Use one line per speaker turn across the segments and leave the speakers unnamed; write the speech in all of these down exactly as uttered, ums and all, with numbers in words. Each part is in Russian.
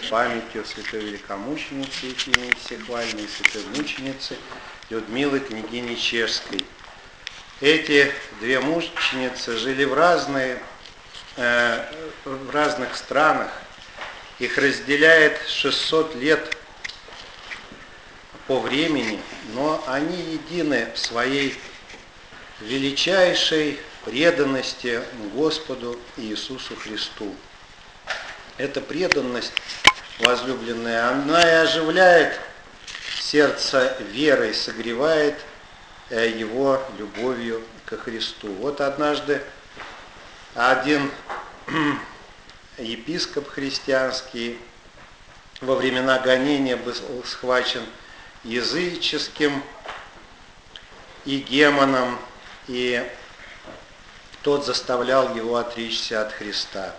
памятью святой великомученицы Ефимии Всехвальной и святой мученицы Людмилы, княгини Чешской. Эти две мученицы жили в, разные, э, в разных странах. Их разделяет шестьсот лет по времени, но они едины в своей величайшей преданности Господу Иисусу Христу. Эта преданность, возлюбленная, она и оживляет сердце верой, согревает его любовью ко Христу. Вот однажды один епископ христианский во времена гонения был схвачен языческим игемоном, и тот заставлял его отречься от Христа.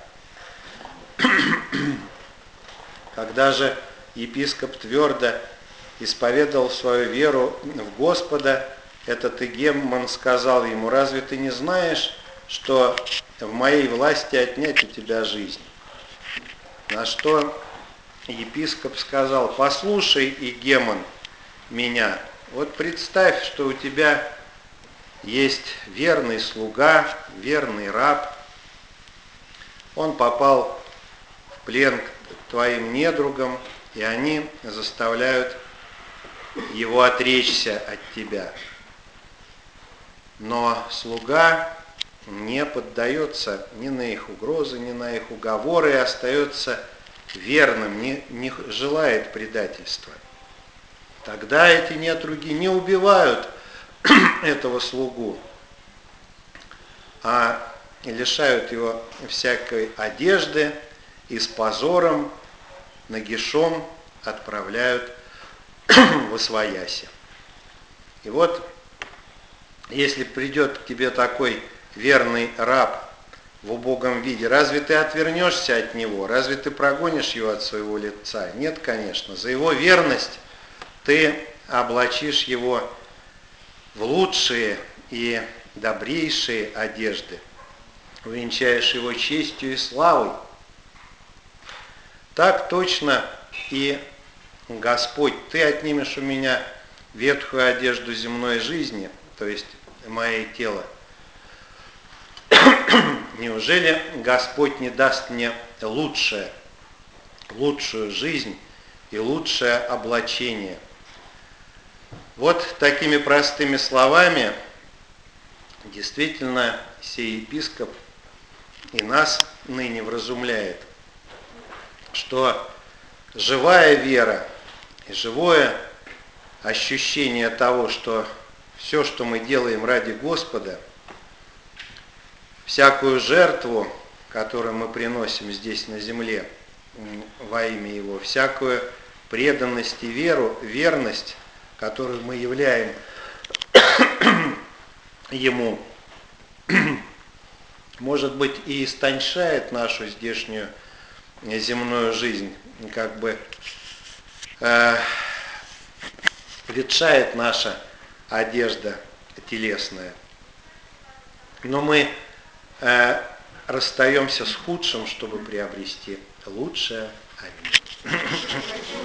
Когда же епископ твердо исповедовал свою веру в Господа, этот игемон сказал ему: «Разве ты не знаешь, что в моей власти отнять у тебя жизнь?» На что епископ сказал: «Послушай, игемон, меня, вот представь, что у тебя есть верный слуга, верный раб, он попал в плен к твоим недругам, и они заставляют его отречься от тебя. Но слуга не поддается ни на их угрозы, ни на их уговоры, и остается верным, не, не желает предательства. Тогда эти недруги не убивают этого слугу, а лишают его всякой одежды и с позором, нагишом отправляют восвояси. И вот, если придет к тебе такой верный раб в убогом виде, разве ты отвернешься от него? Разве ты прогонишь его от своего лица? Нет, конечно. За его верность ты облачишь его в лучшие и добрейшие одежды, увенчаешь его честью и славой. Так точно и Господь: ты отнимешь у меня ветхую одежду земной жизни, то есть мое тело. Неужели Господь не даст мне лучшее, лучшую жизнь и лучшее облачение? Вот такими простыми словами действительно сей епископ и нас ныне вразумляет, что живая вера и живое ощущение того, что все, что мы делаем ради Господа, всякую жертву, которую мы приносим здесь на земле во имя Его, всякую преданность и веру, верность, которую мы являем Ему, может быть, и истончает нашу здешнюю земную жизнь, как бы э, ветшает наша одежда телесная. Но мы э, расстаемся с худшим, чтобы приобрести лучшее. Аминь.